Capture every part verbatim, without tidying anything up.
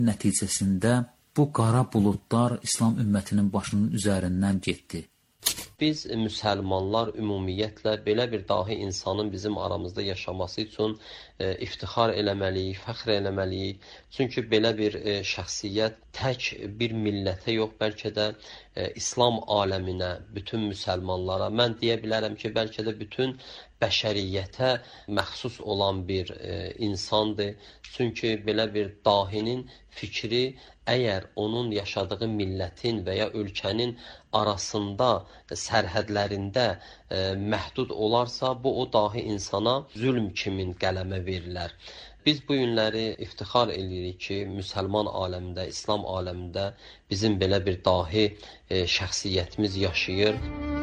nəticəsində bu qara buludlar İslam ümmətinin başının üzərindən getdi. Biz müsəlmanlar ümumiyyətlə belə bir dahi insanın bizim aramızda yaşaması üçün e, iftixar eləməliyik, fəxr eləməliyik. Çünki belə bir e, şəxsiyyət tək bir millətə yox, bəlkə də e, İslam aləminə, bütün müsəlmanlara, mən deyə bilərəm ki, bəlkə də bütün bəşəriyyətə məxsus olan bir e, insandır. Çünki belə bir dahinin fikri əgər onun yaşadığı millətin və ya ölkənin arasında, sərhədlərində e, məhdud olarsa, bu o dahi insana zülm kimin qələmə verilər. Biz bu günləri iftixar edirik ki, müsəlman aləmində, İslam aləmində bizim belə bir dahi e, şəxsiyyətimiz yaşayır.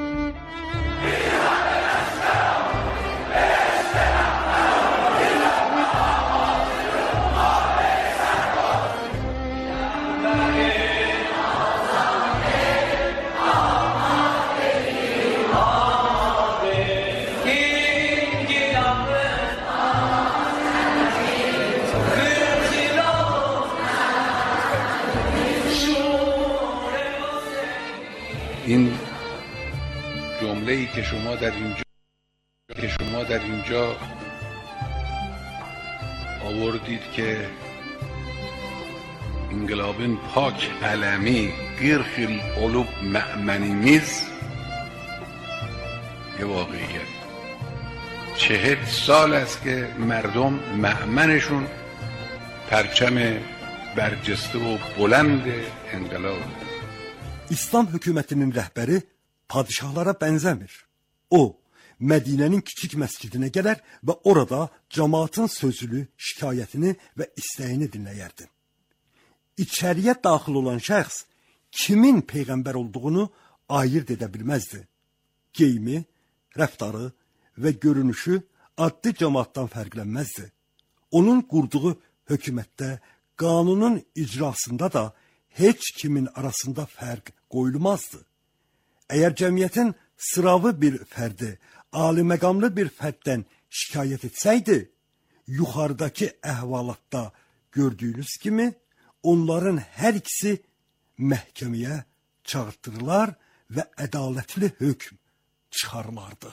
این جمله‌ای که شما در اینجا که شما در اینجا آوردید که انقلابın پاک علمی قرخل olup مأمنimiz یه واقعیت. چهل سال است که مردم مأمنشون پرچم برجسته و بلند انقلاب. İslam hökumətinin rəhbəri padişahlara bənzəmir. O, Mədinənin kiçik məscidinə gələr və orada cəmaatın sözünü, şikayətini və istəyini dinləyərdi. İçəriyə daxil olan şəxs kimin peyğəmbər olduğunu ayırt edə bilməzdi. Geyimi, rəftarı və görünüşü addi cəmaatdan fərqlənməzdi. Onun qurduğu hökumətdə, qanunun icrasında da heç kimin arasında fərq qoyulmazdı. Əgər cəmiyyətin sıravı bir fərdi, aliməqamlı bir fərddən şikayət etsəydi, yuxarıdakı əhvalatda gördüyünüz kimi, onların hər ikisi məhkəməyə çağırtırılar və ədalətli hökm çıxarılardı.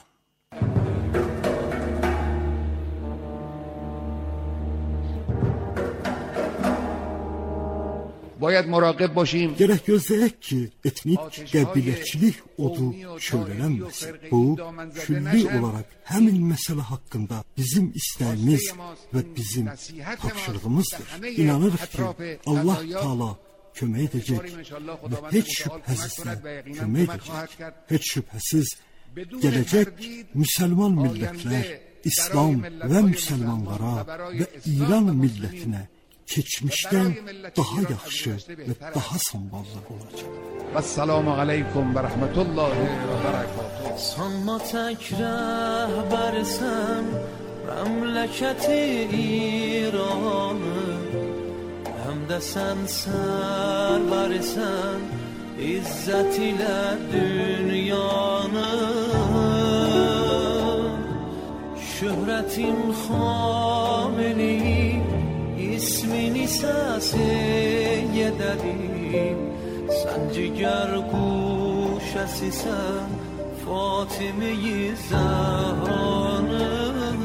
باید مراقب باشیم. Gərək gözləyək ki, etnik qəbiləçilik odu şöylənənməsin. Bu, külli olaraq həmin məsələ haqqında bizim istəyimiz və bizim tapşırığımızdır. İnanırıq ki, Allah Taala kömək edəcək və heç şübhəsizlə kömək edəcək. Heç şübhəsiz gələcək müsəlman millətlər, İslam və müsəlmanlara və İran millətinə keçmişdən daha yaxşı və daha samballı olacaq. Vəssalamu aleykum və rəhmətullahi və bərəkatuhu. Sanma tək rəhbərsən, məmləkəti İranı, həm də sən sərvərsən, izzət ilə dünyanı. Şöhrətin xamili, İsmini səsiyyədədim, sən cigər quşəsisən, Fatime-i Zəhranı.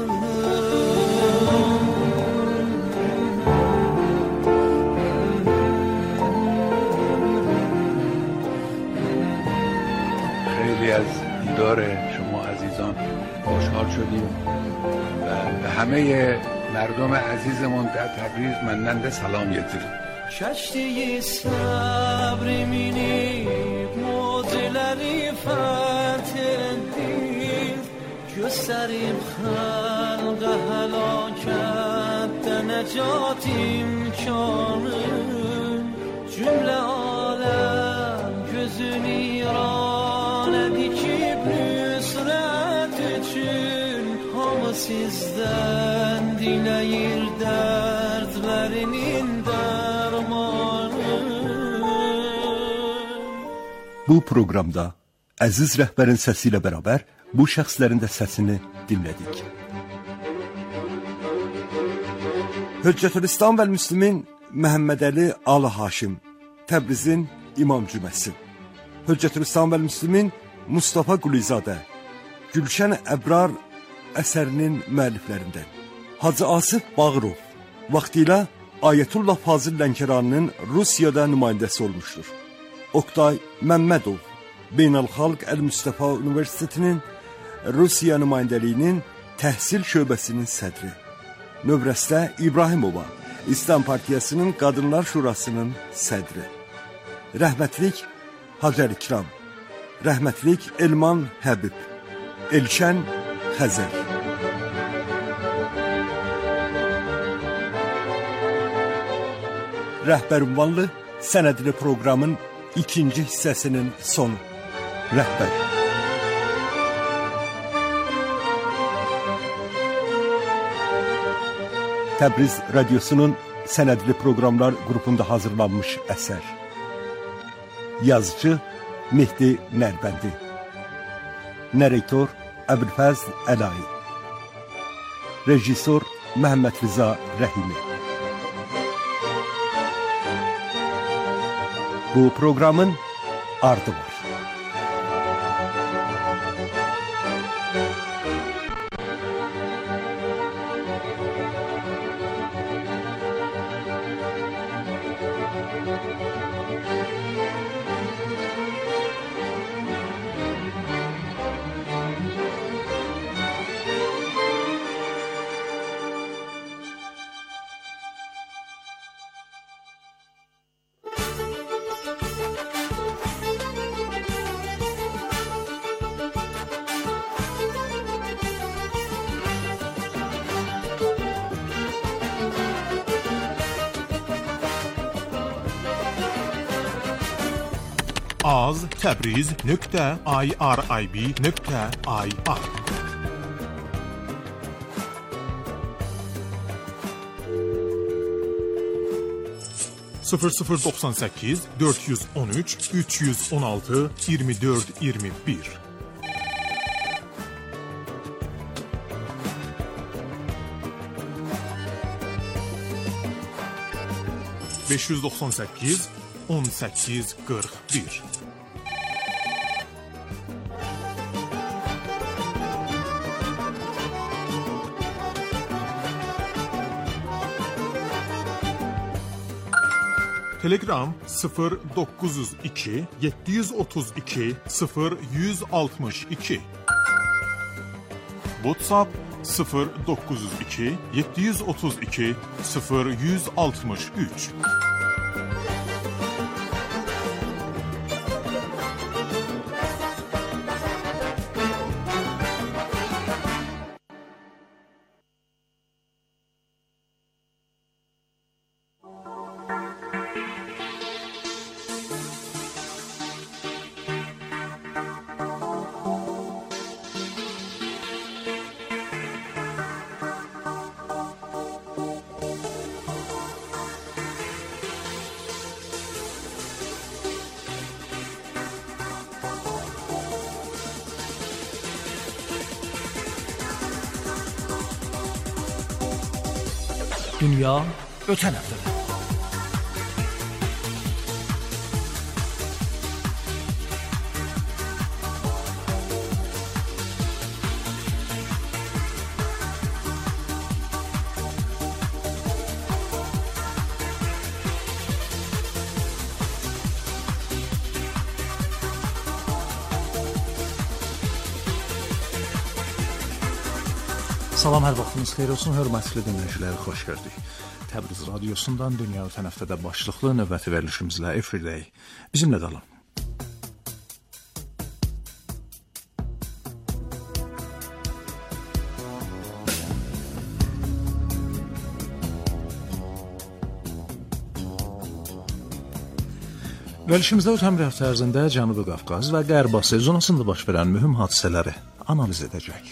خیلی از دیدار شما عزیزان خوشحال شدیم و به همه مردم عزیزمون در تبریز مانند سلام گetirin. Kəşdiyi səbri minib, mucizeləri fəth etdir, göstərib xəlqə həlakətdə nəcat imkanı, cümlə aləm gözün İranə dikib nüsrət üçün, hamı sizdən diləyir dərdlərinin dərmanı. Bu proqramda əziz rəhbərin səsi ilə bərabər bu şəxslərin də səsini dinlədik. Hüccətülislam və Müslümin Məhəmmədəli Alı Haşim, Təbrizin İmam Cüməsi. Hüccətülislam və Müslimin Mustafa Qulizadə, Gülşən Əbrar əsərinin müəlliflərindən. Hacı Asif Bağırov, vaxtilə Ayətullah Fazil Lənkəranının Rusiyada nümayəndəsi olmuşdur. Oktay Məmmədov, Beynəlxalq Əl-Müstəfa Universitetinin Rusiya nümayəndəliyinin təhsil şöbəsinin sədri. Növrəstə İbrahimova, İslam Partiyasının Qadınlar Şurasının sədri. Rəhmətlik Hacər İkram, rəhmətlik Elman Həbib, Elşən Xəzər. Rəhbər ünvanlı sənədli proqramın ikinci hissəsinin sonu. Rəhbər. Təbriz Radyosu'nun sənədli proqramlar qrupunda hazırlanmış əsər. Yazıcı Mehdi Nərbəndi. Narrator Əbülfəzl Əlayi. Rejissor Məhəmməd Rıza Rəhimi. Bu proqramın ardı var. az təbriz nöqtə irib nöqtə ir sıfır sıfır doxsan səkkiz dörd yüz on üç üç yüz on altı iyirmi dörd iyirmi bir beş yüz doxsan səkkiz on səkkiz qırx bir Telegram sıfır doqquz yüz iki yeddi yüz otuz iki sıfır yüz altmış iki WhatsApp sıfır doqquz yüz iki yeddi yüz otuz iki sıfır yüz altmış üç Dünya ötən həftədə. Salam, hər vaxtınız xeyir olsun, hörmətli dinləyicilər, xoş gördük. Təbriz Radyosundan Dünya ötən həftədə başlıqlı növbəti verilişimizlə efirdəyik. Bizimlə qalın. Verilişimizdə ötən bir həftə ərzində Cənubi Qafqaz və Qərb Asiya zonasında baş verən mühüm hadisələri analiz edəcək.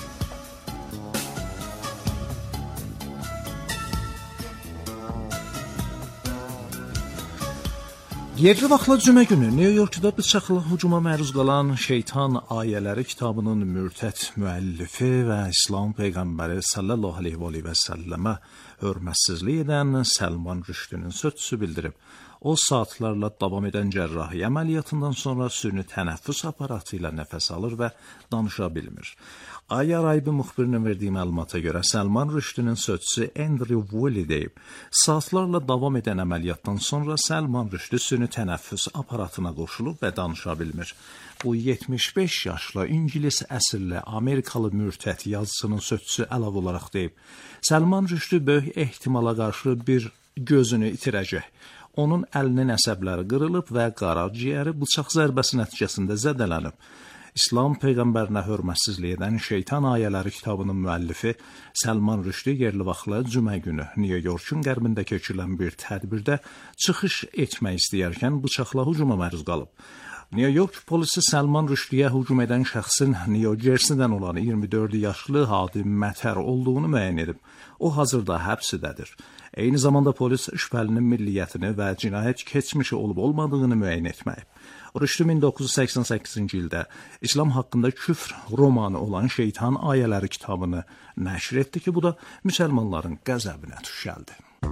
Yerli vaxtla cümə günü New Yorkda bıçaqlı hücuma məruz qalan Şeytan Ayələri kitabının mürtəd müəllifi və İslam Peyğəmbəri sallallahu aleyhi və səlləmə hörmətsizlik edən Səlman Rüşdünün sözçüsü bildirib. O, saatlarla davam edən cərrahi əməliyyatından sonra süni tənəffüs aparatı ilə nəfəs alır və danışa bilmir. Aya Raybi müxbirinin verdiyi məlumata görə Səlman Rüşdünün sözçüsü Andrew Woolley deyib, saatlarla davam edən əməliyyatdan sonra Səlman Rüşdü süni tənəffüs aparatına qoşulub və danışa bilmir. Bu yetmiş beş yaşlı İngilis əsilli Amerikalı mürtəd yazısının sözçüsü əlavə olaraq deyib, Səlman Rüşdü böyük ehtimala qarşı bir gözünü itirəcək. Onun əlinin əsəbləri qırılıb və qaraciyəri bıçaq zərbəsi nəticəsində zədələnib. İslam Peyğəmbərinə hörmətsizlik edən Şeytan Ayələri kitabının müəllifi Səlman Rüşdü yerli vaxtla cümə günü New Yorkun qərbində keçirilən bir tədbirdə çıxış etmək istəyərkən bıçaqla hücuma məruz qalıb. New York polisi Səlman Rüşdüyə hücum edən şəxsin New Jersey-dən olan iyirmi dörd yaşlı Hadi Mətər olduğunu müəyyən edib. O hazırda həbsdədir. Eyni zamanda polis şübhəlinin milliyyətini və cinayət keçmişi olub-olmadığını müəyyən etməyib. Rüşdü min doqquz yüz səksən səkkizinci ildə İslam haqqında küfr romanı olan Şeytan Ayələri kitabını nəşr etdi ki, bu da müsəlmanların qəzəbinə düşəldi.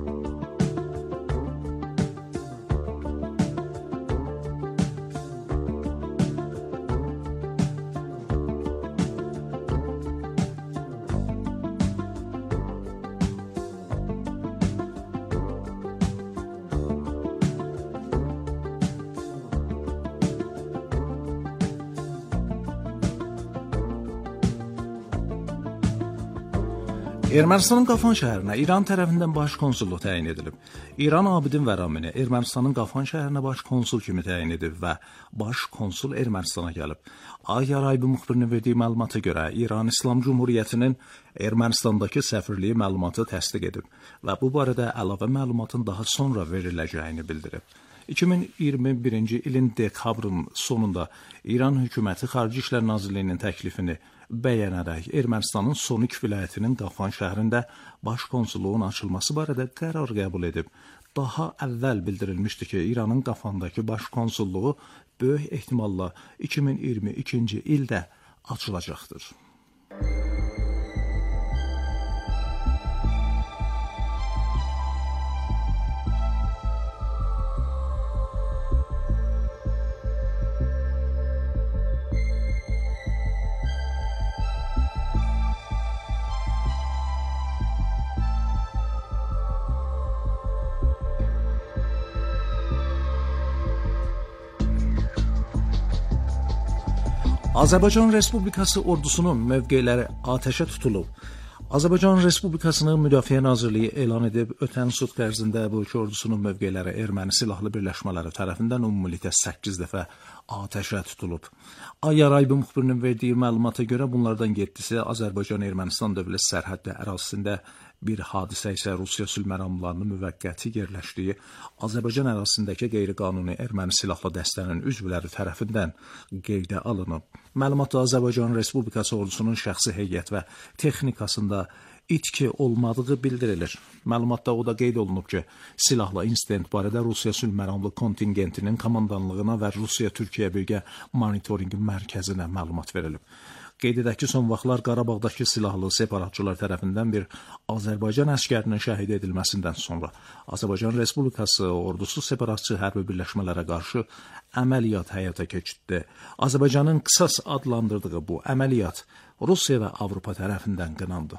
Ermənistanın Qafan şəhərinə İran tərəfindən baş konsulluq təyin edilib. İran Abidin Vəramini Ermənistanın Qafan şəhərinə baş konsul kimi təyin edib və baş konsul Ermənistana gəlib. Aya Raybi müxbirinin verdiyi məlumata görə İran İslam Cumhuriyyətinin Ermənistandakı səfirliyi məlumatı təsdiq edib və bu barədə əlavə məlumatın daha sonra veriləcəyini bildirib. iki min iyirmi birinci ilin dekabrın sonunda İran hökuməti Xarici İşlər Nazirliyinin təklifini bəyənərək Ermənistanın son iki vilayətinin Qafan şəhərində baş konsulluğun açılması barədə qərar qəbul edib. Daha əvvəl bildirilmişdi ki, İranın Qafandakı baş konsulluğu böyük ehtimalla iki min iyirmi ikinci ildə açılacaqdır. Azərbaycan Respublikası ordusunun mövqeləri atəşə tutulub. Azərbaycan Respublikasının Müdafiə Nazirliyi elan edib, ötən sutq ərzində bu iki ordusunun mövqeləri erməni silahlı birləşmələri tərəfindən ümumilikdə səkkiz dəfə atəşə tutulub. Aya Raybi müxbirinin verdiyi məlumata görə bunlardan yeddisi Azərbaycan-Ermənistan dövlət sərhəddi ərazisində, bir hadisə isə Rusiya sülhməramlarının müvəqqəti yerləşdiyi Azərbaycan ərazisindəki qeyri-qanuni erməni silahlı dəstənin üzvləri tərəfindən qeydə alınıb. Məlumatda Azərbaycan Respublikası ordusunun şəxsi heyət və texnikasında itki olmadığı bildirilir. Məlumatda o da qeyd olunub ki, silahlı insident barədə Rusiya sülhməramlı kontingentinin komandanlığına və Rusiya-Türkiyə birgə monitorinq mərkəzinə məlumat verilib. Qeyd edək ki, son vaxtlar Qarabağdakı silahlı separatçılar tərəfindən bir Azərbaycan əskərinin şəhid edilməsindən sonra Azərbaycan Respublikası ordusu separatçı hərbi birləşmələrə qarşı əməliyyat həyata keçirdi. Azərbaycanın qısas adlandırdığı bu əməliyyat Rusiya və Avropa tərəfindən qınandı.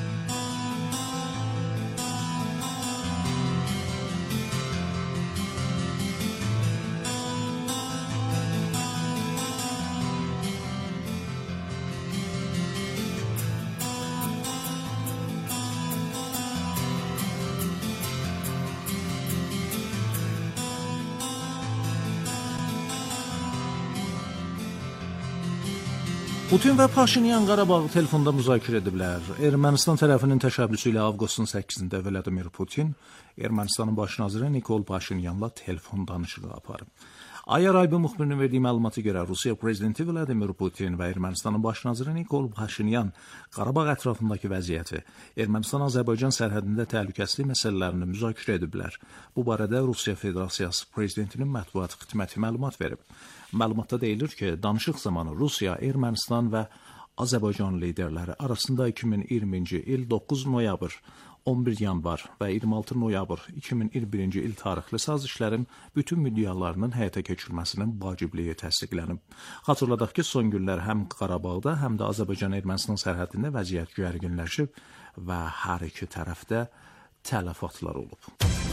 Putin və Paşinyan Qarabağı telefonda müzakirə ediblər. Ermənistan tərəfinin təşəbbüsü ilə avqustun səkkizində Vladimir Putin Ermənistanın baş naziri Nikol Paşinyanla telefon danışığı aparıb. Aya Raybi müxbirinin verdiyi məlumata görə Rusiya prezidenti Vladimir Putin və Ermənistanın baş naziri Nikol Paşinyan Qarabağ ətrafındakı vəziyyəti, Ermənistan-Azərbaycan sərhədində təhlükəsizlik məsələlərini müzakirə ediblər. Bu barədə Rusiya Federasiyası prezidentinin mətbuat xidməti məlumat verib. Məlumatda deyilir ki, danışıq zamanı Rusiya, Ermənistan və Azərbaycan liderləri arasında iki min iyirminci il doqquz noyabr on bir yanvar və iyirmi altı noyabr iki min iyirmi birinci il tarixli sazişlərin bütün müddəalarının həyata keçirilməsinin vacibliyi təsdiqlənib. Xatırladaq ki, son günlər həm Qarabağda, həm də Azərbaycan-Ermənistan sərhədində vəziyyət gərginləşib və hər iki tərəfdə tələfatlar olub.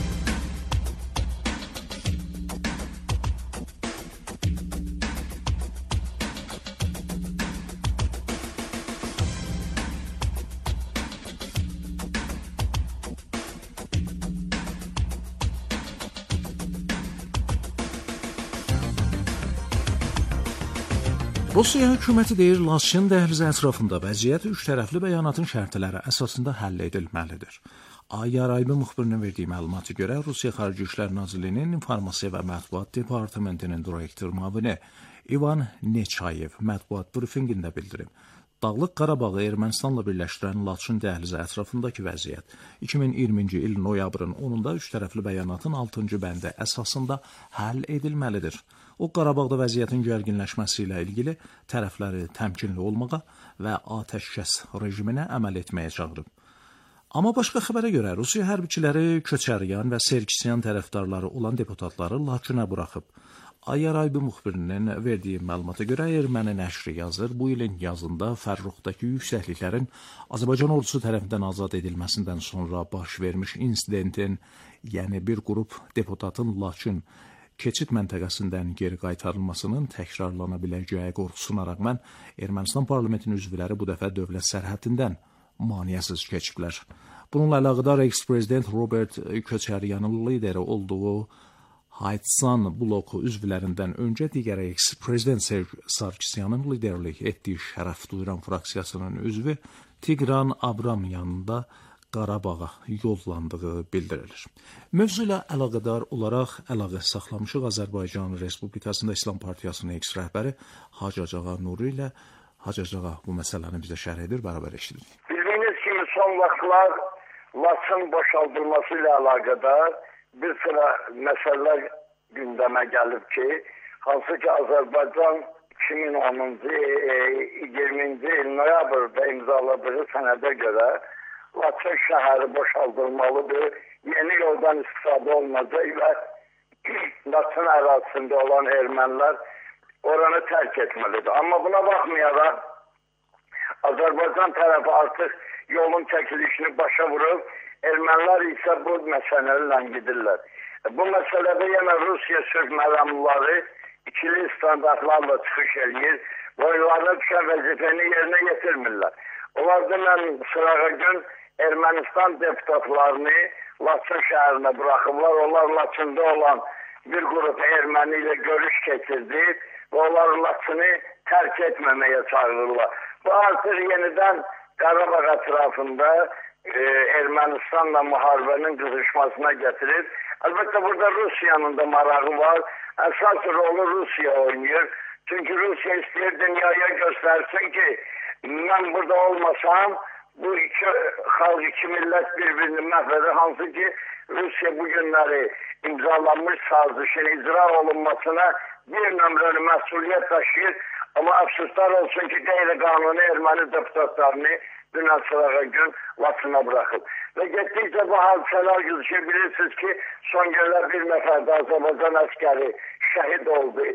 Rusiya hökuməti deyir, Laçın dəhlizi ətrafında vəziyyət üç tərəfli bəyanatın şərtləri əsasında həll edilməlidir. Ay-Yaraybi müxbirinin verdiyi məlumata görə Rusiya Xarici İşlər Nazirliyinin İnformasiya və Mətbuat Departamentinin direktor müavini İvan Neçayev mətbuat brifinqində bildirib. Dağlıq Qarabağı Ermənistanla birləşdirən Laçın dəhlizi ətrafındakı vəziyyət iki min iyirminci il noyabrın onunda üç tərəfli bəyanatın altıncı bəndi əsasında həll edilməlidir. O, Qarabağda vəziyyətin gərginləşməsi ilə ilgili tərəfləri təmkinli olmağa və atəşkəs rejiminə əməl etməyə çağırıb. Amma başqa xəbərə görə Rusiya hərbiçiləri Köçəryan və Serkisyan tərəfdarları olan deputatları Laçına buraxıb. Ay-Yaraybi müxbirinin verdiyi məlumata görə erməni nəşri yazır, bu ilin yazında Fərruxdakı yüksəkliklərin Azərbaycan ordusu tərəfindən azad edilməsindən sonra baş vermiş insidentin, yəni bir qrup deputatın Laçın keçid məntəqəsindən geri qaytarılmasının təkrarlana biləcəyi qorxusuna rəğmən Ermənistan parlamentinin üzvləri bu dəfə dövlət sərhəddindən maneəsiz keçiblər. Bununla əlaqədar eks-prezident Robert Köçəryanın lideri olduğu Haytsan bloku üzvlərindən öncə digər eks-prezident Serj Sarkisyanın liderlik etdiyi Şərəf Duyuran fraksiyasının üzvü Tigran Abramyanın da Qarabağa yollandığı bildirilir. Mövzu ilə əlaqədar olaraq əlaqə saxlamışıq Azərbaycan Respublikasında İslam Partiyasının eks-rəhbəri Hacıağa Nuri ilə. Hacıağa bu məsələni bizə şərh edir, bərabər eşidirik. Bildiyiniz kimi son vaxtlar Laçın boşaldılması ilə əlaqədar bir sıra məsələlər gündəmə gəlib ki, hansı ki Azərbaycan iki min onuncu iyirminci il noyabrda imzaladığı sənədə görə Laçın şəhəri boşaldılmalıdır, yeni yoldan istifadə olunacaq və Laçın ərazisində olan ermənilər oranı tərk etməlidir. Amma buna baxmayaraq Azərbaycan tərəfi artıq yolun çəkilişini başa vurub, ermənilər isə bu məsələlərlə gedirlər. Bu məsələdə yenə Rusiya sülh məramlıları ikili standartlarla çıxış edir, boylarına düşən vəzifəni yerinə yetirmirlər. Onlar dünən sırağa gün Ermənistan deputatlarını Laçın şəhərinə buraxıblar. Onlar Laçında olan bir qrup erməni ilə görüş keçirdi və onlar Laçını tərk etməməyə çağırırlar. Bu artıq yenidən Qarabağ ətrafında e, Ermənistanla müharibənin qızışmasına getirir. Əlbəttə burada Rusiyanın da marağı var. Əsas rolu Rusiya oynayır. Çünki Rusiya istəyir dünyaya göstərsin ki, mən burada olmasam, bu iki xalq, iki millət bir-birini məhv edir. Hansı ki, Rusiya bu günləri imzalanmış sazişin icra olunmasına bir nömrəli məsuliyyət daşıyır. Amma əfsuslar olsun ki, qeyri-qanuni erməni deputatlarını dünən sırağa gün Laçına buraxıb. Və getdikcə bu hadisələr güzüşür. Bilirsiniz ki, son günlər bir nəfər də Azərbaycan əskəri şəhid oldu.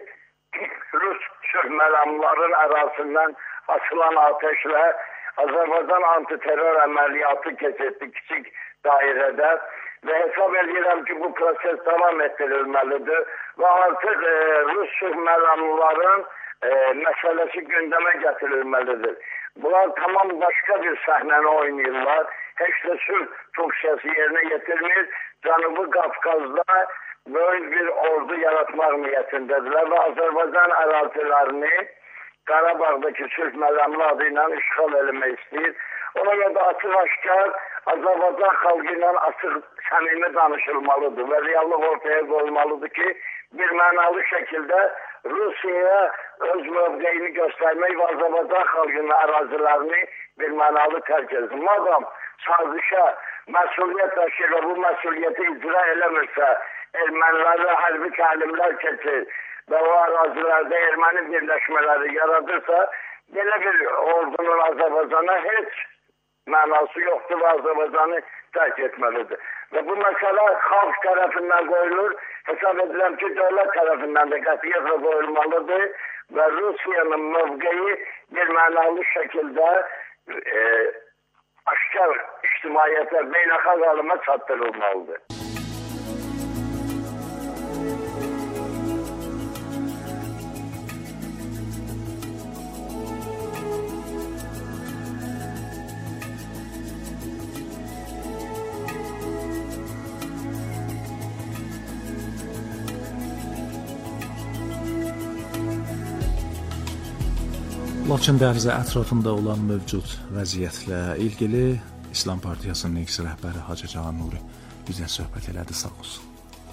Rus sülh məramlıların arasından açılan ateşlə Azərbaycan antiterror əməliyyatı keçirdi kiçik dairədə və hesab edirəm ki, bu proses davam etdirilməlidir və artıq e, Rus sülh məramlıların e, məsələsi gündəmə gətirilməlidir. Bunlar tamam başqa bir səhnəni oynayırlar. Heç də sülh funksiyası yerinə yetirmir. Cənubi Qafqazda böyük bir ordu yaratmaq niyyətindədirlər və Azərbaycan ərazilərini Qarabağdakı sülh məramlı adı ilə işğal eləmək istəyir. Ona görə də açıq-aşkar Azərbaycan xalqı ilə açıq səmimi danışılmalıdır və reallıq ortaya qoyulmalıdır ki, bir mənalı şəkildə Rusiyaya öz mövqeyini göstərmək və Azərbaycan xalqının ərazilərini bir mənalı tərk etsin. Madam sazişə məsuliyyət daşıyır və bu məsuliyyəti icra eləmirsə, ermənilərlə hərbi təlimlər keçir və o ərazilərdə erməni birləşmələri yaradırsa, belə bir ordunun Azərbaycana heç mənası yoxdur və Azərbaycanı tərk etməlidir. Və bu məsələ xalq tərəfindən qoyulur. Hesab edirəm ki, dövlət tərəfindən də qətiyyətlə qoyulmalıdır və Rusiyanın mövqeyi bir mənalı şəkildə e, aşkar ictimaiyyətə, beynəlxalq aləmə çatdırılmalıdır. Laçın dəhlizi ətrafında olan mövcud vəziyyətlə ilgili İslam Partiyasının eks rəhbəri Hacı Cahan Nuri bizə söhbət elədi, sağ olsun.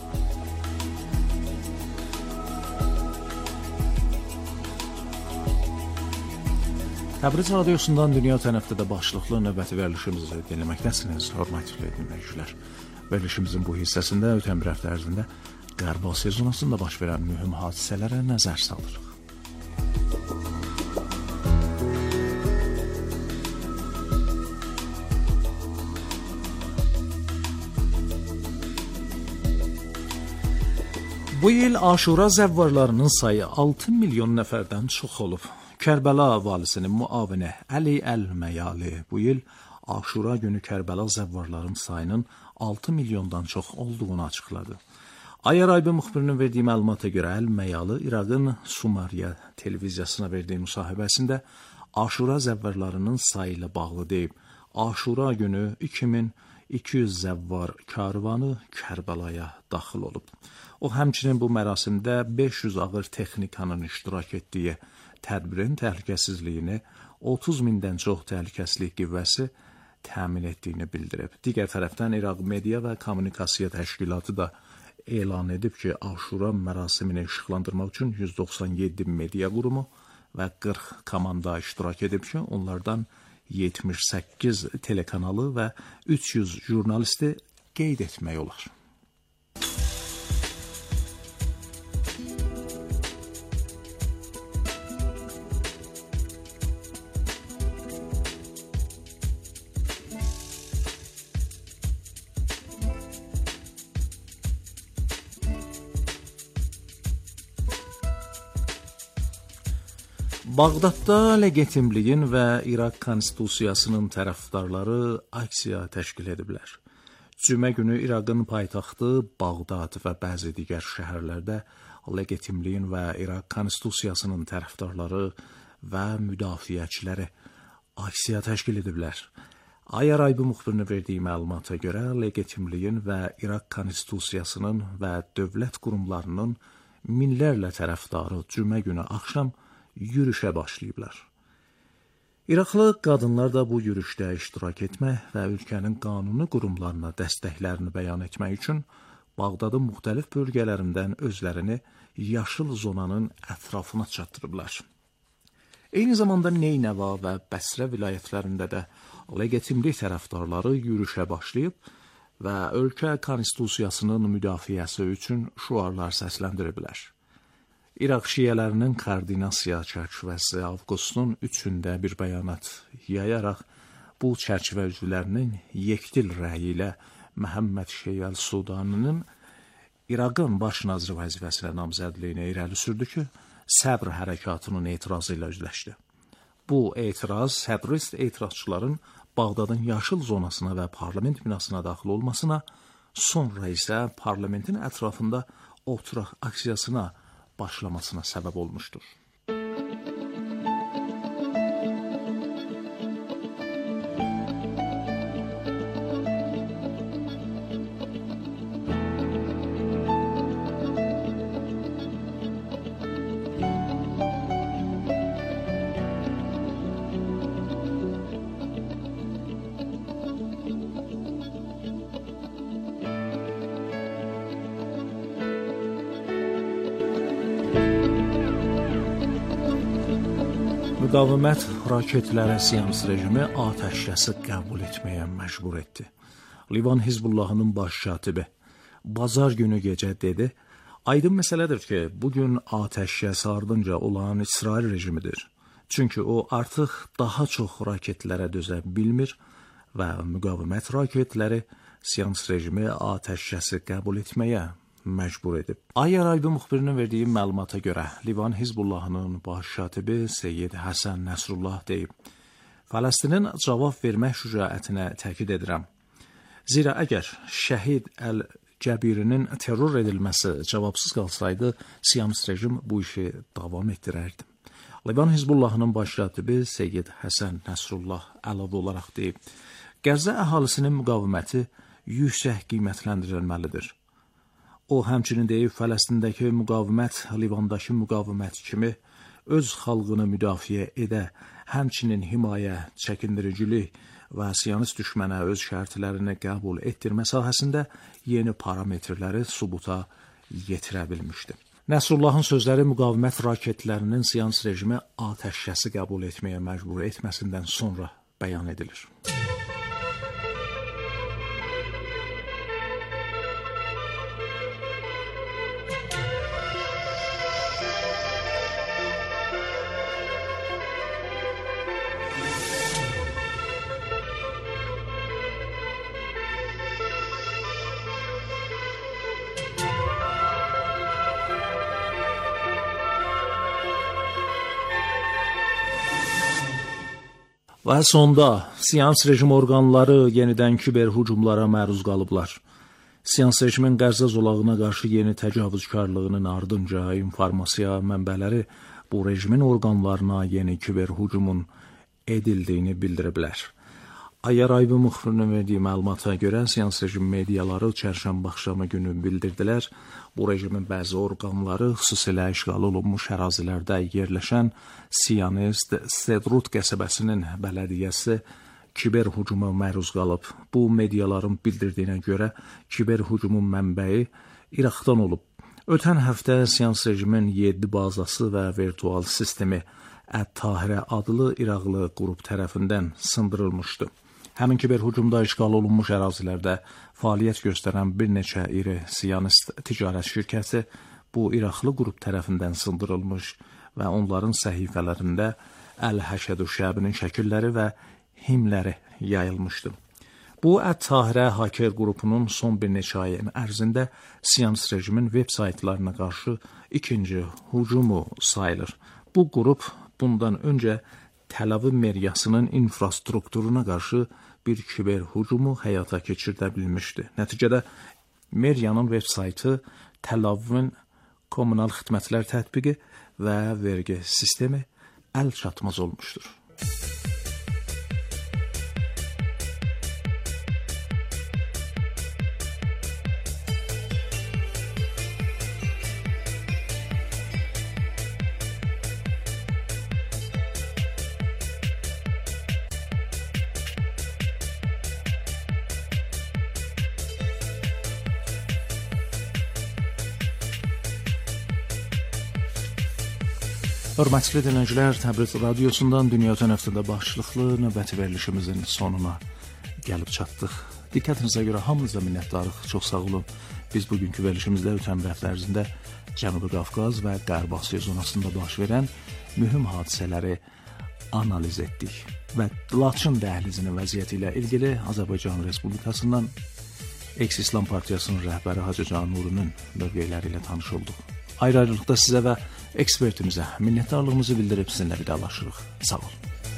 Təbriz radiosundan Dünya Tənəffüsdə başlıqlı növbəti verilişimizi dinləməkdəsiniz, hörmətli dinləyicilər. Verilişimizin bu hissəsində ötən bir həftə ərzində Qərb Asiya zonasında baş verən mühüm hadisələrə nəzər salırıq. Bu il Aşura zəvvarlarının sayı altı milyon nəfərdən çox olub. Kərbəla valisinin müavini Əli Əl-Məyali bu il Aşura günü Kərbəla zəvvarların sayının altı milyondan çox olduğunu açıqladı. Ay Araybi müxbirinin verdiyi məlumata görə Əl-Məyalı İraqın Sumariya televiziyasına verdiyi müsahibəsində Aşura zəvvarlarının sayı ilə bağlı deyib. Aşura günü iki min iki yüz zəvvar karvanı Kərbəlaya daxil olub. O həmçinin bu mərasimdə beş yüz ağır texnikanın iştirak etdiyi tədbirin təhlükəsizliyini otuz mindən çox təhlükəsizlik qüvvəsi təmin etdiyini bildirib. Digər tərəfdən İraq Media və Kommunikasiya Təşkilatı da elan edib ki, Aşura mərasimini işıqlandırmaq üçün yüz doxsan yeddi media qurumu və qırx komanda iştirak edib ki, onlardan yetmiş səkkiz telekanalı və üç yüz jurnalisti qeyd etmək olar. Bağdadda legitimliyin və İraq konstitusiyasının tərəfdarları aksiya təşkil ediblər. Cümə günü İraqın paytaxtı Bağdad və bəzi digər şəhərlərdə legitimliyin və İraq konstitusiyasının tərəfdarları və müdafiəçiləri aksiya təşkil ediblər. Ay Araybi müxbirinin verdiyi məlumata görə legitimliyin və İraq konstitusiyasının və dövlət qurumlarının minlərlə tərəfdarı cümə günü axşam yürüşə başlayıblar. İraqlı qadınlar da bu yürüşdə iştirak etmək və ölkənin qanuni qurumlarına dəstəklərini bəyan etmək üçün Bağdadın müxtəlif bölgələrindən özlərini yaşıl zonanın ətrafına çatdırıblar. Eyni zamanda Neynəva və Bəsrə vilayətlərində də legitimlik tərəfdarları yürüşə başlayıb və ölkə konstitusiyasının müdafiəsi üçün şüarlar səsləndiriblər. İraq şiyələrinin koordinasiya çərçivəsi avqustun üçündə bir bəyanat yayaraq bu çərçivə üzvlərinin yekdil rəyi ilə Məhəmməd Şeyəl Sudaninin İraqın baş naziri vəzifəsinə namzədliyini irəli sürdü ki, səbr hərəkatının etirazı ilə üzləşdi. Bu etiraz səbrist etirazçıların Bağdadın yaşıl zonasına və parlament binasına daxil olmasına, sonra isə parlamentin ətrafında oturaq aksiyasına başlamasına səbəb olmuşdur. Müqavimət raketləri Siyonist rejimi atəşkəsi qəbul etməyə məcbur etdi. Livan Hizbullahının baş katibi bazar günü gecə dedi, aydın məsələdir ki, bugün atəşkəs ardınca olan İsrail rejimidir. Çünki o artıq daha çox raketlərə dözə bilmir və müqavimət raketləri Siyonist rejimi atəşkəsi qəbul etməyə məcbur edib. Ay Araybi müxbirinin verdiyi məlumata görə Livan Hizbullahının baş katibi Seyyid Həsən Nəsrullah deyib: Fələstinin cavab vermək şücaətinə təkid edirəm. Zira əgər Şəhid Əl-Cəbirinin terror edilməsi cavabsız qalsaydı, Siyonist rejim bu işi davam etdirərdi. Livan Hizbullahının baş katibi Seyyid Həsən Nəsrullah əlavə olaraq deyib: Qəzza əhalisinin müqaviməti yüksək qiymətləndirilməlidir. O həmçinin deyib, Fələstindəki müqavimət Livandakı müqavimət kimi öz xalqını müdafiə edə, həmçinin himayə, çəkindiricilik və Siyonist düşmənə öz şərtlərini qəbul etdirmə sahəsində yeni parametrləri sübuta yetirə bilmişdi. Nəsrullahın sözləri müqavimət raketlərinin Siyonist rejimi atəşkəsi qəbul etməyə məcbur etməsindən sonra bəyan edilir. Və sonda Siyonist rejim orqanları yenidən kiber hücumlara məruz qalıblar. Siyonist rejimin Qəzza zolağına qarşı yeni təcavüzkarlığının ardınca informasiya mənbələri bu rejimin orqanlarına yeni kiber hücumun edildiyini bildiriblər. Ayyar Aybi müxbirinin verdiyi məlumata görə Siyonist rejim mediaları çərşənbə axşamı günü bildirdilər. Bu rejimin bəzi orqanları xüsusilə işğal olunmuş ərazilərdə yerləşən Siyonist Sedrut qəsəbəsinin bələdiyyəsi kiber hücuma məruz qalıb. Bu mediaların bildirdiyinə görə kiber hücumun mənbəyi İraqdan olub. Ötən həftə Siyonist rejimin yeddi bazası və virtual sistemi Ət-Tahirə adlı İraqlı qrup tərəfindən sındırılmışdı. Həmin kiber hücumda işğal olunmuş ərazilərdə fəaliyyət göstərən bir neçə iri Siyonist ticarət şirkəti bu İraqlı qrup tərəfindən sındırılmış və onların səhifələrində Əl-Həşədü Şəbinin şəkilləri və himləri yayılmışdı. Bu Ət-Tahirə haker qrupunun son bir neçə ayın ərzində Siyonist rejimin veb saytlarına qarşı ikinci hücumu sayılır. Bu qrup bundan öncə Təl-Aviv meriyasının infrastrukturuna qarşı bir kiber hücumu həyata keçirdə bilmişdi. Nəticədə meriyanın veb saytı Təl-Avivin kommunal xidmətlər tətbiqi və vergi sistemi əl çatmaz olmuşdur. Hörmətli dinləyicilər, Təbriz radiosundan Dünya Ötən Həftədə başlıqlı növbəti verilişimizin sonuna gəlib çatdıq. Diqqətinizə görə hamınıza minnətdarıq, çox sağ olun. Biz bugünkü verilişimizdə ötən bir həftə ərzində Cənubi Qafqaz və Qərb Asiya zonasında baş verən mühüm hadisələri analiz etdik və Laçın dəhlizinin vəziyyəti ilə ilgili Azərbaycan Respublikasından Eks-İslam Partiyasının rəhbəri Hacı Can Nurunun mövqeləri ilə tanış olduq. Ayrı-ayrılıqda sizə və ekspertimizə minnətdarlığımızı bildirib sizinlə vidalaşırıq. Sağ olun.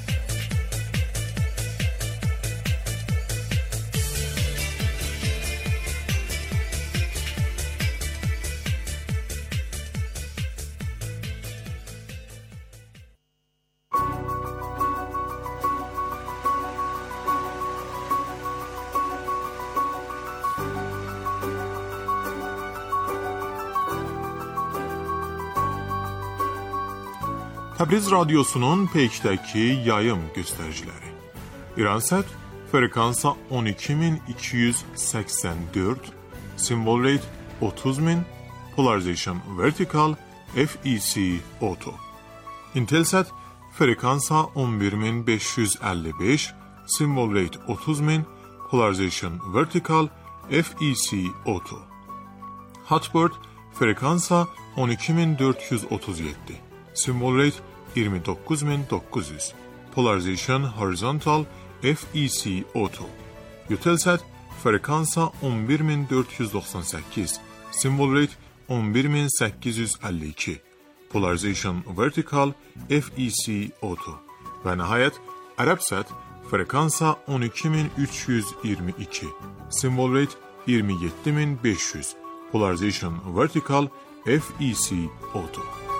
Təbriz radiosunun Peykdəki yayım göstəriciləri. İransat frekansa on iki min iki yüz səksən dörd, symbol rate otuz min, polarization vertical F E C auto. Intelsat frekansa on bir min beş yüz əlli beş, symbol rate otuz min, polarization vertical F E C auto. Hotbird frekansa on iki min dörd yüz otuz yeddi, symbol rate iyirmi doqquz min doqquz yüz, polarization horizontal F E C Auto. Eutelsat frekansa on bir min dörd yüz doxsan səkkiz, symbol rate on bir min səkkiz yüz əlli iki, Polarization Vertical F E C Auto və nəhayət Arabsat frekansa on iki min üç yüz iyirmi iki, symbol rate iyirmi yeddi min beş yüz, Polarization Vertical F E C Auto.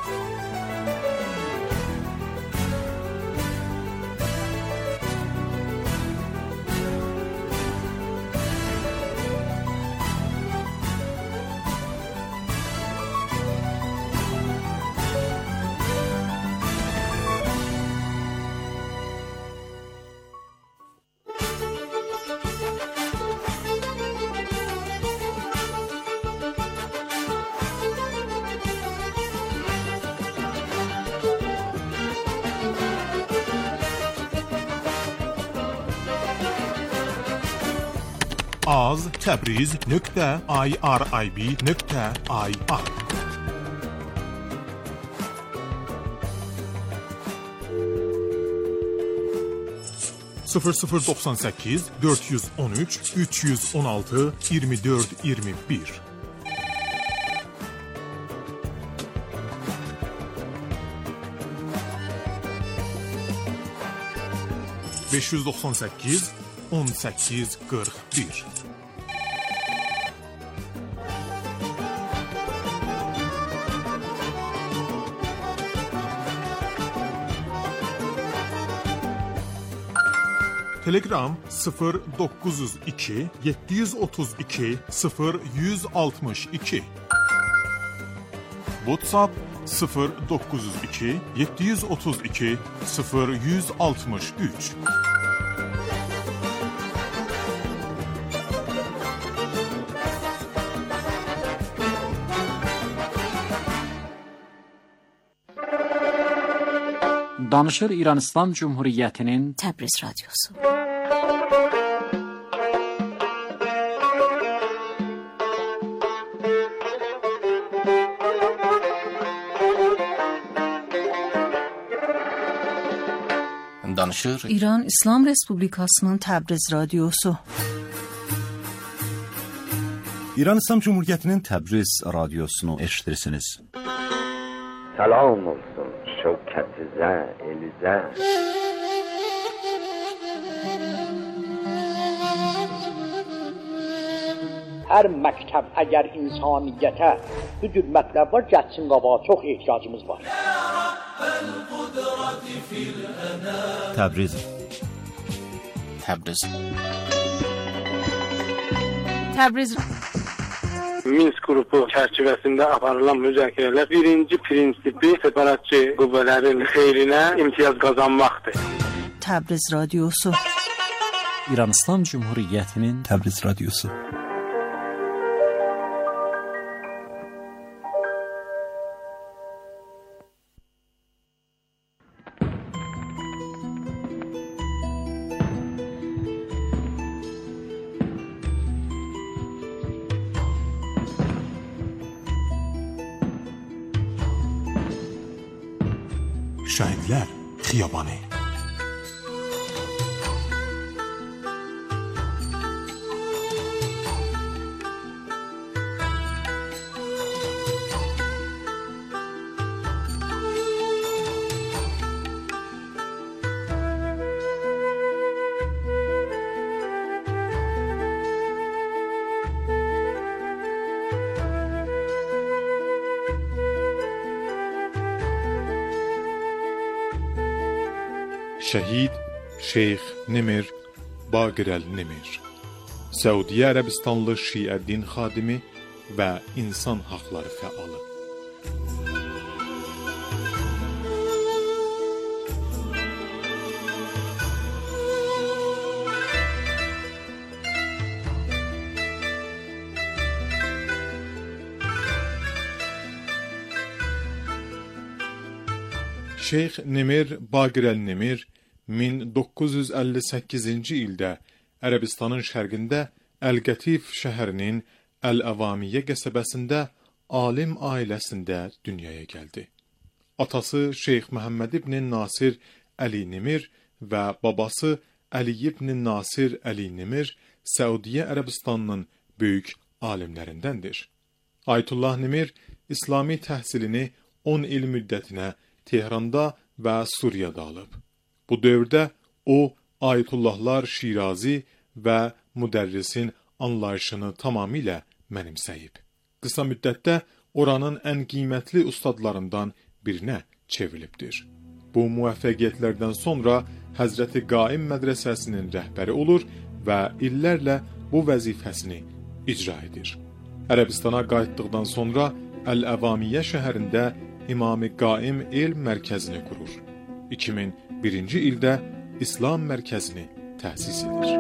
az təbriz nöqtə irib nöqtə ir sıfır sıfır doxsan səkkiz dörd yüz on üç üç yüz on altı iyirmi dörd iyirmi bir beş yüz doxsan səkkiz on səkkiz qırx bir Telegram sıfır doqquz yüz iki yeddi yüz otuz iki sıfır yüz altmış iki WhatsApp sıfır doqquz yüz iki yeddi yüz otuz iki sıfır yüz altmış üç Danışır İran İslam Cumhuriyyətinin Təbriz Radyosu. Danışır İran İslam Respublikasının Təbriz Radyosu. İran İslam Cumhuriyyətinin Təbriz Radiosunu eşitirsiniz. Salam olsun şevketize, elize. Hər məktəb əgər insaniyyətə bu cür mətləblər gəlsin qabağa, çox ehtiyacımız var. Təbriz Təbriz Təbriz Minsk qrupu çərçivəsində aparılan müzakirələr birinci prinsipi separatçı qüvvələrin xeyrinə imtiyaz qazanmaqdır. Təbriz Radyosu. İran İslam Cumhuriyyətinin Təbriz Radyosu. Şəhidlər Xiyabanı. Şəhid Şeyx Nemir Baqirəl Nemir, Səudiyyə Ərəbistanlı Şiə din xadimi və insan haqları fəalı. Şeyx Nemir Baqirəl Nemir min doqquz yüz əlli səkkizinci ildə Ərəbistanın şərqində Əl-Qətif şəhərinin Əl-Əvamiyyə qəsəbəsində alim ailəsində dünyaya gəldi. Atası Şeyx Məhəmməd ibn Nasir Əli Nemir və babası Əli ibn Nasir Əli Nimir Səudiyyə Ərəbistanının böyük alimlərindəndir. Ayətullah Nimir İslami təhsilini on il müddətinə Tehranda və Suriyada alıb. Bu dövrdə o, Ayətullahlar Şirazi və müdərrisin anlayışını tamamilə mənimsəyib. Qısa müddətdə oranın ən qiymətli ustadlarından birinə çevrilibdir. Bu müvəffəqiyyətlərdən sonra Həzrəti Qaim mədrəsəsinin rəhbəri olur və illərlə bu vəzifəsini icra edir. Ərəbistana qayıtdıqdan sonra Əl-Əvamiyyə şəhərində İmam-ı Qaim elm mərkəzini qurur. iki min birinci ildə İslam mərkəzini təsis edir.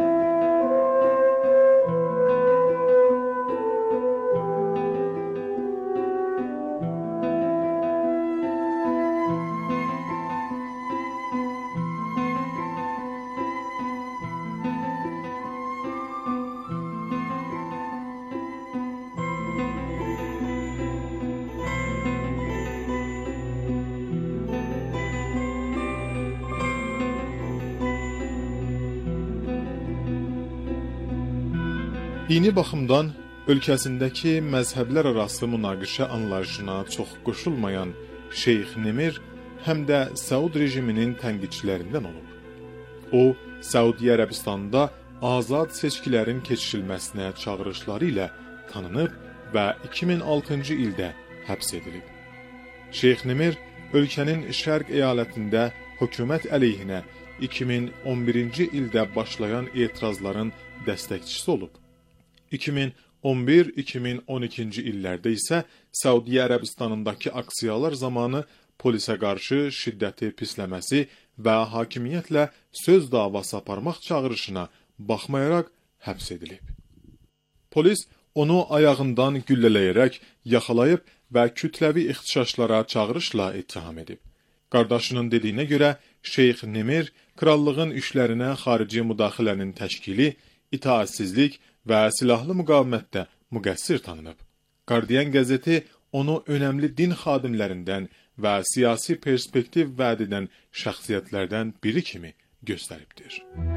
Dini baxımdan ölkəsindəki məzhəblər arası münaqişə anlayışına çox qoşulmayan Şeyx Nimir həm də Səud rejiminin tənqidçilərindən olub. O, Səudiyyə Ərəbistanında azad seçkilərin keçirilməsinə çağırışları ilə tanınıb və iki min altıncı ildə həbs edilib. Şeyx Nimir ölkənin şərq əyalətində hökumət əleyhinə iki min on birinci ildə başlayan etirazların dəstəkçisi olub. iki min on bir iki min on ikinci illərdə isə Səudiyyə Ərəbistanındakı aksiyalar zamanı polisə qarşı şiddəti pisləməsi və hakimiyyətlə söz davası aparmaq çağırışına baxmayaraq həbs edilib. Polis onu ayağından güllələyərək yaxalayıb və kütləvi ixtişaşlara çağırışla ittiham edib. Qardaşının dediyinə görə Şeyx Nimir krallığın işlərinə xarici müdaxilənin təşkili, itaatsizlik və silahlı müqavimətdə müqəssir tanınıb. Qardiyan qəzeti onu önəmli din xadimlərindən və siyasi perspektiv vəd edən şəxsiyyətlərdən biri kimi göstəribdir.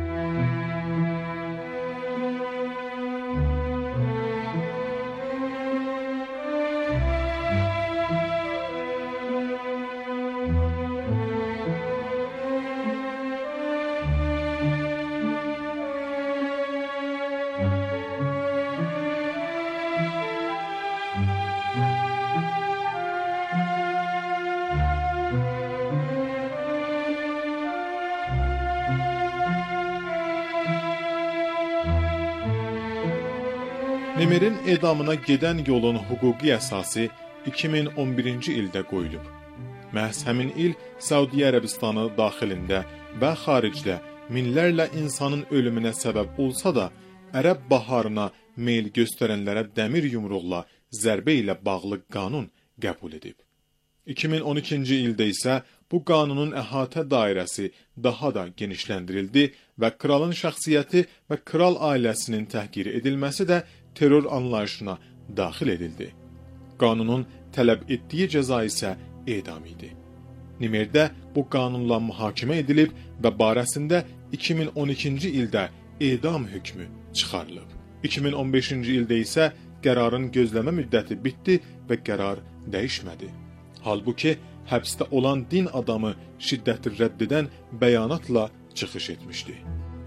Nimir'in edamına gedən yolun hüquqi əsası iki min on birinci ildə qoyulub. Məhz həmin il Səudiyyə Ərəbistanı daxilində və xaricdə minlərlə insanın ölümünə səbəb olsa da, Ərəb baharına meyl göstərənlərə dəmir yumruqla zərbə ilə bağlı qanun qəbul edib. iki min on ikinci ildə isə bu qanunun əhatə dairəsi daha da genişləndirildi və kralın şəxsiyyəti və kral ailəsinin təhqir edilməsi də terror anlayışına daxil edildi. Qanunun tələb etdiyi cəza isə edam idi. Nimerdə bu qanunla mühakimə edilib və barəsində iki min on ikinci ildə edam hökmü çıxarılıb. iki min on beşinci ildə isə qərarın gözləmə müddəti bitdi və qərar dəyişmədi. Halbuki həbsdə olan din adamı şiddəti rədd edən bəyanatla çıxış etmişdi.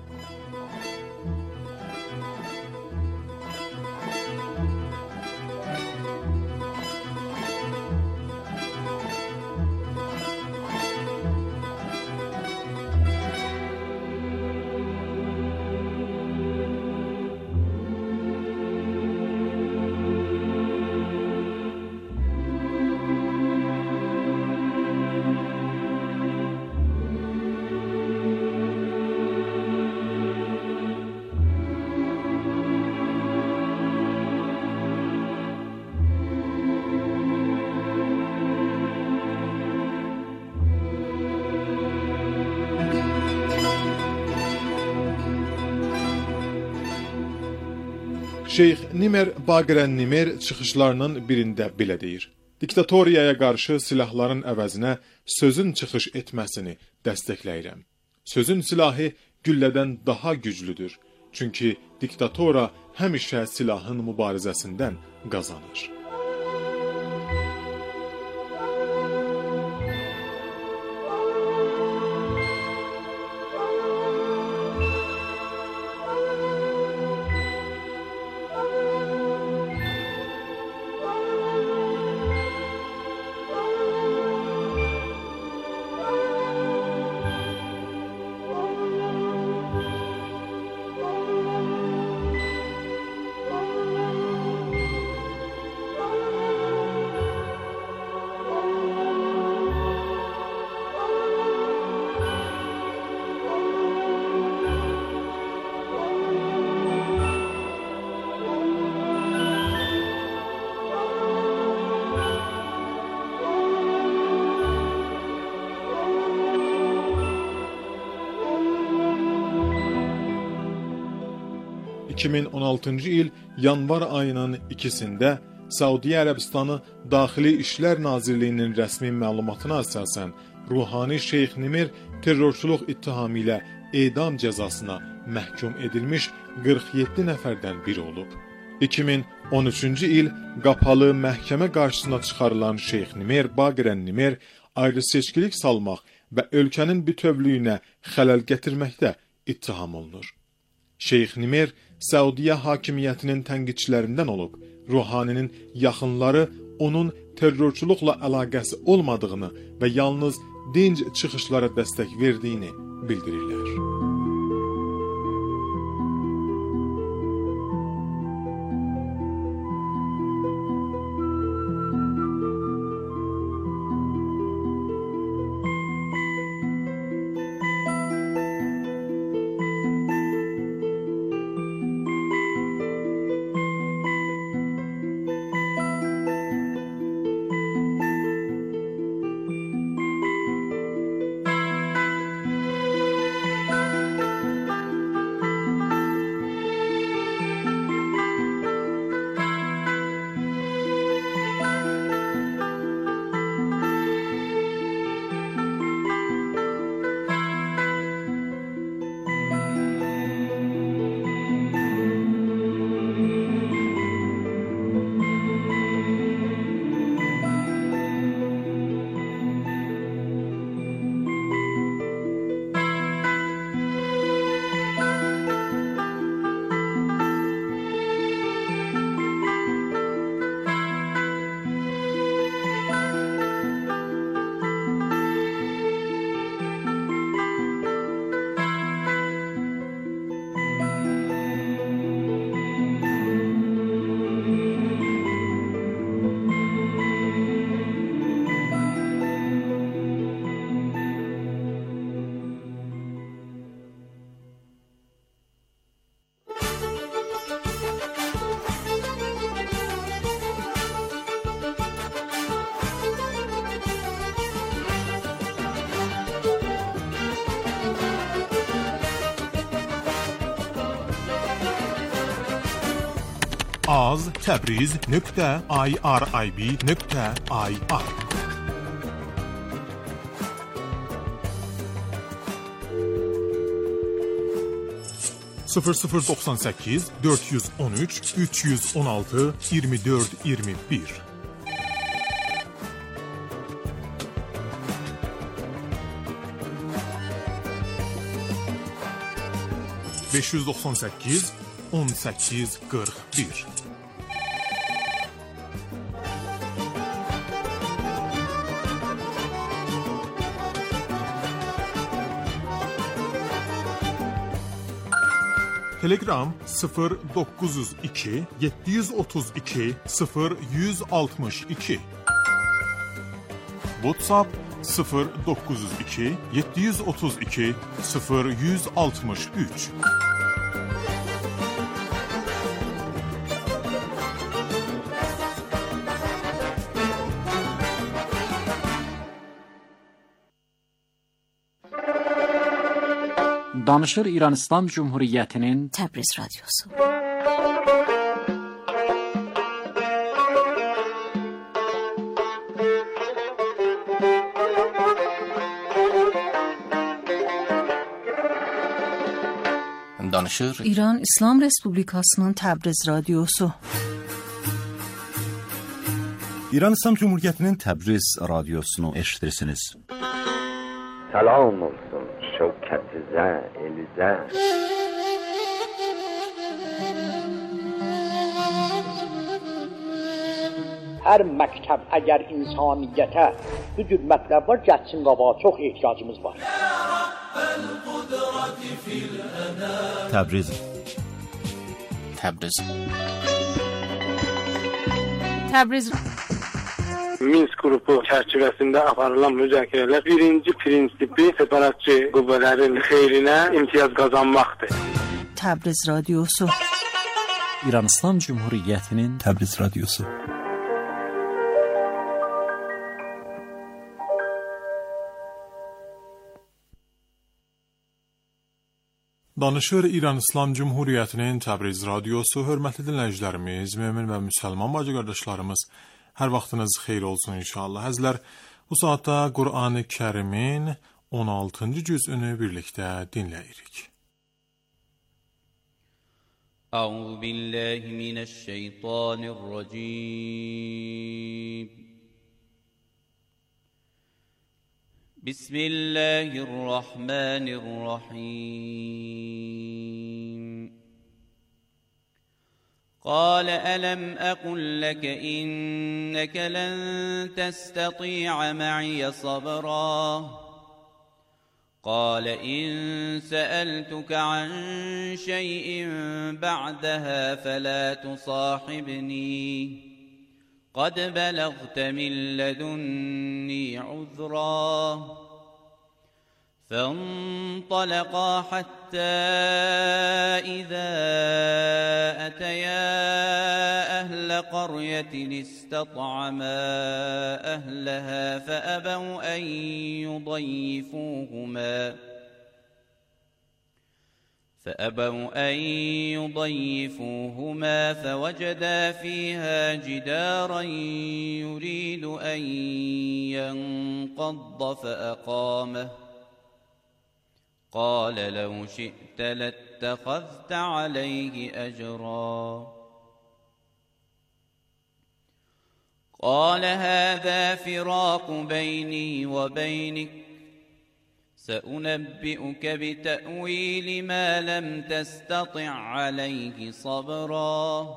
Şeyx Nimer Baqirən Nimer çıxışlarının birində belə deyir: Diktatoriyaya qarşı silahların əvəzinə sözün çıxış etməsini dəstəkləyirəm. Sözün silahı güllədən daha güclüdür. Çünki diktatora həmişə silahın mübarizəsindən qazanır. iki min on altıncı il yanvar ayının ikisində Saudiya Ərəbistanı Daxili İşlər Nazirliyinin rəsmi məlumatına əsasən Ruhani Şeyx Nimir terrorçuluq ittihamı ilə edam cəzasına məhkum edilmiş qırx yeddi nəfərdən biri olub. iki min on üçüncü il qapalı məhkəmə qarşısına çıxarılan Şeyx Nimir Baqirən Nimir ayrı seçkilik salmaq və ölkənin bütövlüyünə xələl gətirməkdə ittiham olunur. Şeyx Nimir Saudiya hakimiyyətinin tənqidçilərindən olub, Ruhaninin yaxınları onun terrorçuluqla əlaqəsi olmadığını və yalnız dinc çıxışlara dəstək verdiyini bildirirlər. az təbriz nöqtə irib nöqtə ir sıfır sıfır doxsan səkkiz dörd yüz on üç üç yüz on altı iyirmi dörd iyirmi bir beş yüz doxsan səkkiz on səkkiz qırx bir Telegram sıfır doqquz yüz iki yeddi yüz otuz iki sıfır yüz altmış iki WhatsApp sıfır doqquz yüz iki yeddi yüz otuz iki sıfır yüz altmış üç Danışır İran İslam Cumhuriyyətinin Təbriz Radyosu. Danışır İran İslam Respublikasının Təbriz Radiosu. İran İslam Cumhuriyetinin Təbriz Radiosunu eşitirsiniz. Salam olsun şevketize, elize. Hər məktəb əgər insaniyyətə bu cür mətləb var, gəlsin qabağa, çox ehtiyacımız var. Təbriz Təbriz Təbriz Minsk qrupu çərçivəsində aparılan müzakirələr birinci prinsipi separatçı qüvvələrin xeyrinə imtiyaz qazanmaqdır. Təbriz Radiosu. İran İslam Cumhuriyyətinin Təbriz Radiosu. Danışır İran İslam Cumhuriyyətinin Təbriz Radiosu. Hörmətli dinləyicilərimiz, mömin və müsəlman bacı qardaşlarımız, hər vaxtınız xeyir olsun inşallah. Əzizlər, bu saatda Qur'an-ı Kərimin on altıncı cüzünü birlikdə dinləyirik. Əuzu billahi mineşşeytanirracim. Bismillahirrahmanirrahim. قال ألم أقل لك إنك لن تستطيع معي صبرا قال إن سألتك عن شيء بعدها فلا تصاحبني قد بلغت من لدني عذرا فانطلقا حتى إذا أتيا أهل قرية استطعما أهلها فأبوا أن يضيفوهما فأبوا أن يضيفوهما فوجدا فيها جدارا يريد أن ينقض فأقامه قال لو شئت لاتخذت عليه أجرا قال هذا فراق بيني وبينك سأنبئك بتأويل ما لم تستطع عليه صبرا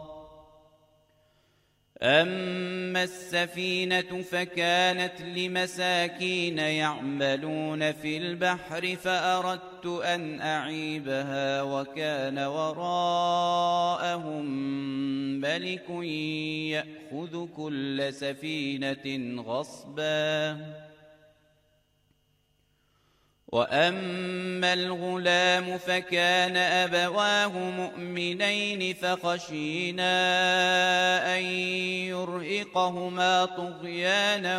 أما السفينة فكانت لمساكين يعملون في البحر فأردت أن أعيبها وكان وراءهم ملك يأخذ كل سفينة غصبا وأما الغلام فكان أبواه مؤمنين فخشينا أن يرهقهما طغيانا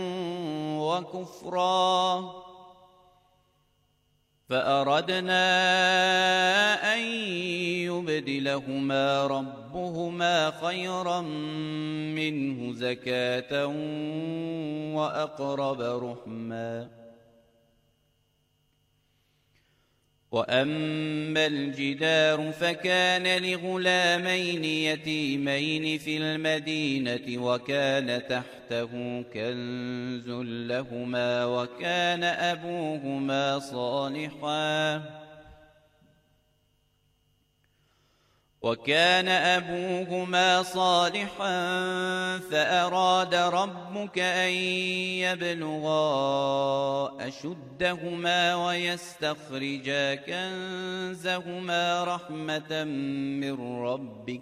وكفرا فأردنا أن يبدلهما ربهما خيرا منه زكاة وأقرب رحما وأما الجدار فكان لغلامين يتيمين في المدينة وكان تحته كنز لهما وكان أبوهما صالحا وكان أبوهما صالحا فأراد ربك أن يبلغا أشدهما ويستخرجا كنزهما رحمة من ربك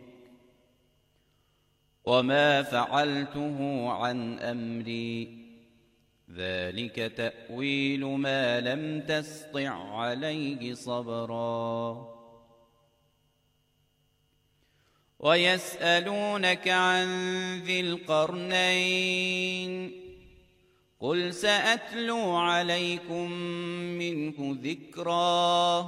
وما فعلته عن أمري ذلك تأويل ما لم تسطع عليه صبرا ويسألونك عن ذي القرنين قل سأتلو عليكم منه ذكرا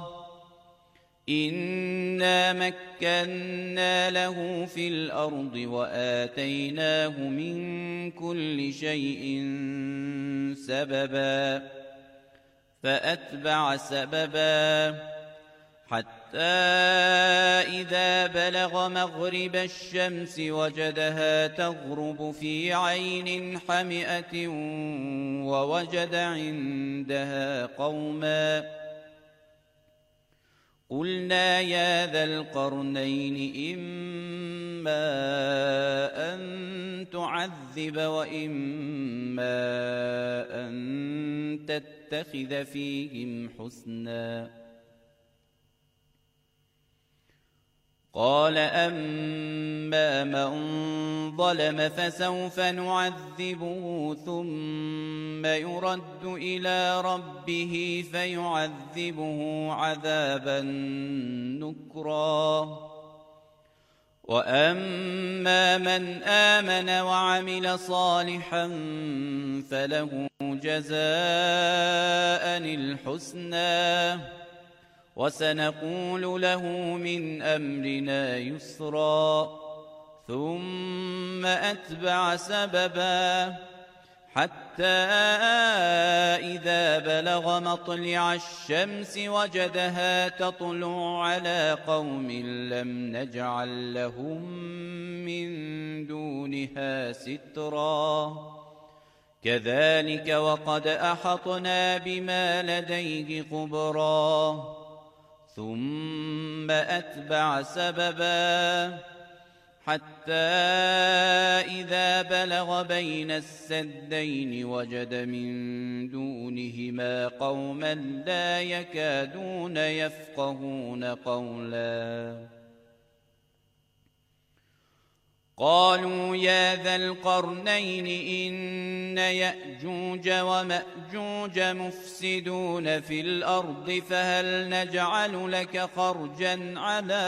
إنا مكنا له في الأرض وآتيناه من كل شيء سببا فأتبع سببا حتى إذا بلغ مغرب الشمس وجدها تغرب في عين حمئة ووجد عندها قوما قلنا يا ذا القرنين إما أن تعذب وإما أن تتخذ فيهم حسنا قال أما من ظلم فسوف نعذبه ثم يرد إلى ربه فيعذبه عذابا نكرا وأما من آمن وعمل صالحا فله جزاء الحسنى وسنقول له من أمرنا يسرا ثم أتبع سببا حتى إذا بلغ مطلع الشمس وجدها تطلع على قوم لم نجعل لهم من دونها سترا كذلك وقد أحطنا بما لديه خبرا ثم أتبع سببا حتى إذا بلغ بين السدين وجد من دونهما قوما لا يكادون يفقهون قولا قالوا يا ذا القرنين إن يأجوج ومأجوج مفسدون في الأرض فهل نجعل لك خرجا على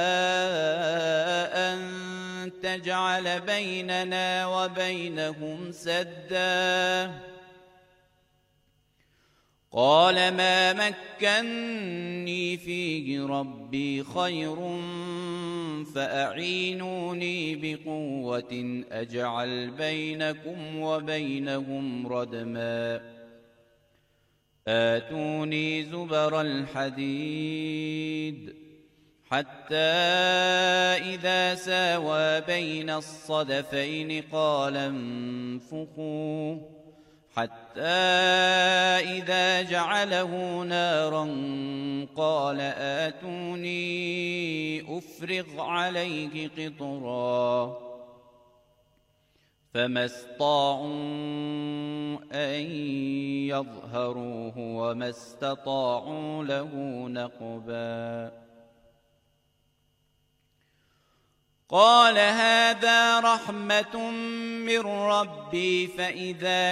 أن تجعل بيننا وبينهم سدا قال ما مكني فيه ربي خير فأعينوني بقوة أجعل بينكم وبينهم ردما آتوني زبر الحديد حتى إذا ساوى بين الصدفين قال انفخوا حتى إذا جعله نارا قال آتوني أفرغ عليه قطرا فما استطاعوا أن يظهروه وما استطاعوا له نقبا قال هذا رحمة من ربي فإذا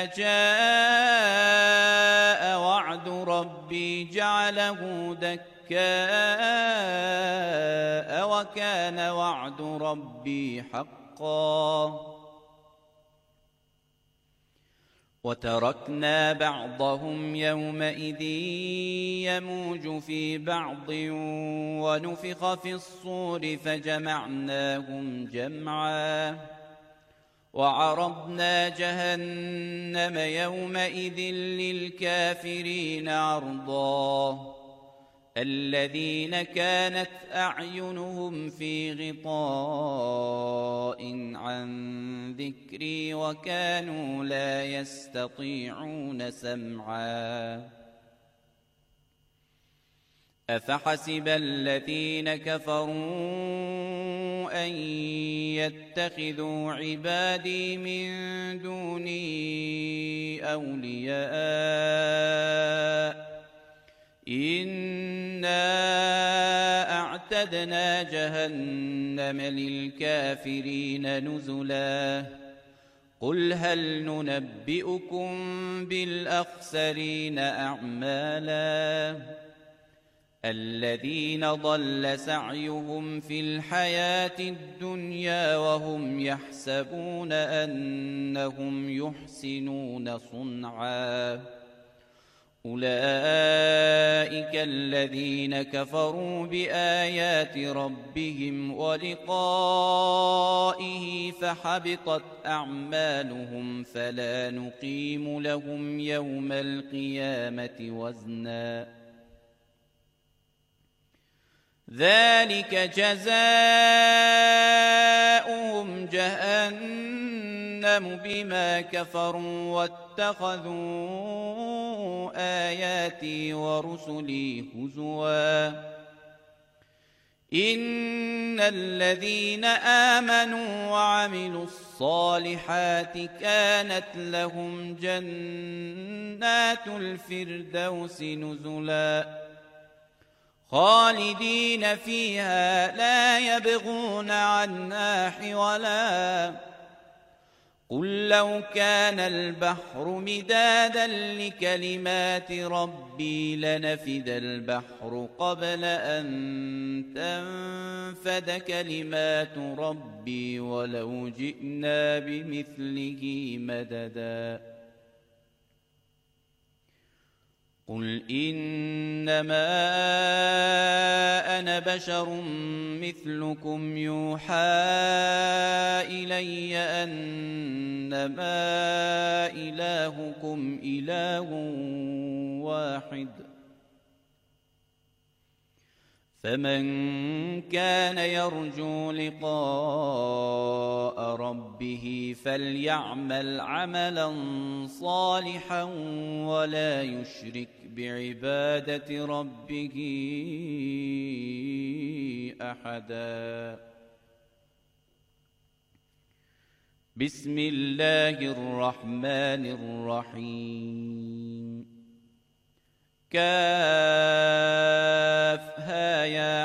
جاء وعد ربي جعله دكاء وكان وعد ربي حقا وتركنا بعضهم يومئذ يموج في بعض ونفخ في الصور فجمعناهم جمعا وعرضنا جهنم يومئذ للكافرين عرضا الذين كانت أعينهم في غطاء عن ذكري وكانوا لا يستطيعون سمعا أفحسب الذين كفروا أن يتخذوا عبادي من دوني أولياء إنا أعتدنا جهنم للكافرين نزلا قل هل ننبئكم بالأخسرين أعمالا الذين ضل سعيهم في الحياة الدنيا وهم يحسبون أنهم يحسنون صنعا أولئك الذين كفروا بآيات ربهم ولقائه فحبطت أعمالهم فلا نقيم لهم يوم القيامة وزنا ذلك جزاؤهم جهنم بما كفروا واتخذوا آياتي ورسلي هزوا إن الذين آمنوا وعملوا الصالحات كانت لهم جنات الفردوس نزلا خالدين فيها لا يبغون عنها حولا قل لو كان البحر مدادا لكلمات ربي لنفد البحر قبل أن تنفد كلمات ربي ولو جئنا بمثله مددا قل إنما أنا بشر مثلكم يوحى إلي أنما إلهكم إله واحد فمن كان يرجو لقاء ربه فليعمل عملا صالحا ولا يشرك بعبادة ربه أحدا بسم الله الرحمن الرحيم كافها يا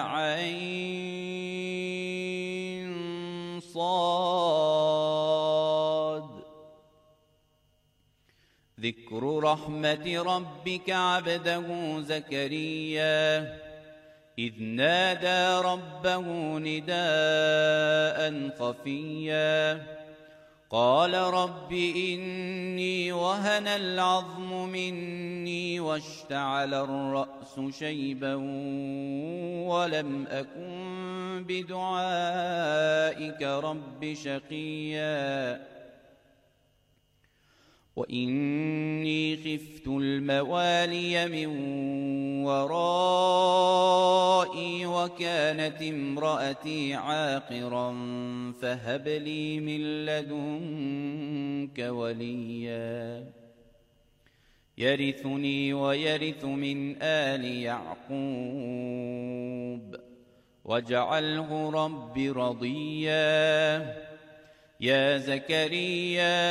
عين صاد ذكر رحمة ربك عبده زكريا إذ نادى ربه نداء خفيا قال رب إني وهن العظم مني واشتعل الرأس شيبا ولم أكن بدعائك رب شقيا وإني خفت الموالي من ورائي وكانت امرأتي عاقرا فهب لي من لدنك وليا يرثني ويرث من آل يعقوب واجعله رب رضيا يا زكريا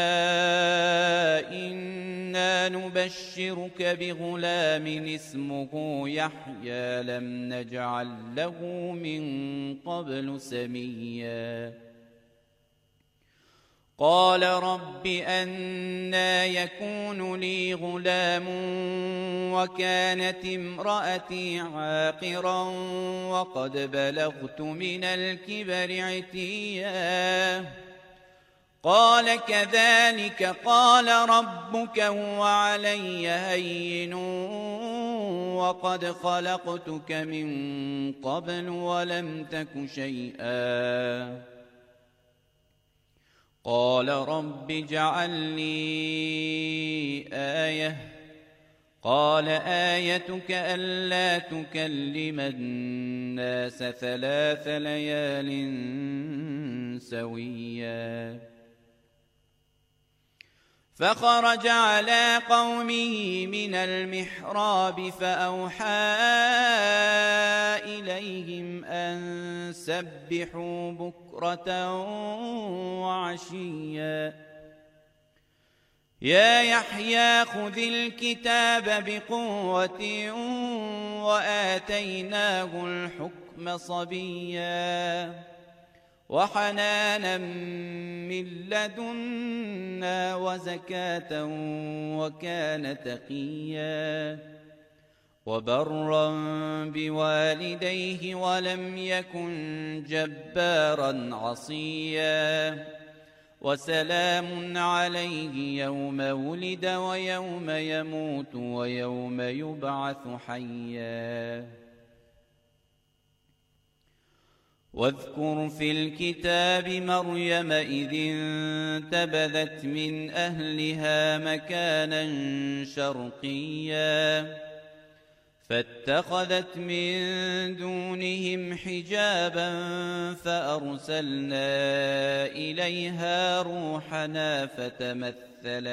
إنا نبشرك بغلام اسمه يحيى لم نجعل له من قبل سميا قال رب أنى يكون لي غلام وكانت امرأتي عاقرا وقد بلغت من الكبر عتيا قال كذلك قال ربك هو علي هين وقد خلقتك من قبل ولم تك شيئا قال رب اجعل لي آية قال آيتك ألا تكلم الناس ثلاث ليال سويا فخرج على قومه من المحراب فأوحى إليهم أن سبحوا بكرة وعشيا يا يحيى خذ الكتاب بقوة وآتيناه الحكم صبيا وحنانا من لدنا وزكاة وكان تقيا وبرا بوالديه ولم يكن جبارا عصيا وسلام عليه يوم ولد ويوم يموت ويوم يبعث حيا واذكر في الكتاب مريم إذ انتبذت من أهلها مكانا شرقيا فاتخذت من دونهم حجابا فأرسلنا إليها روحنا فتمثل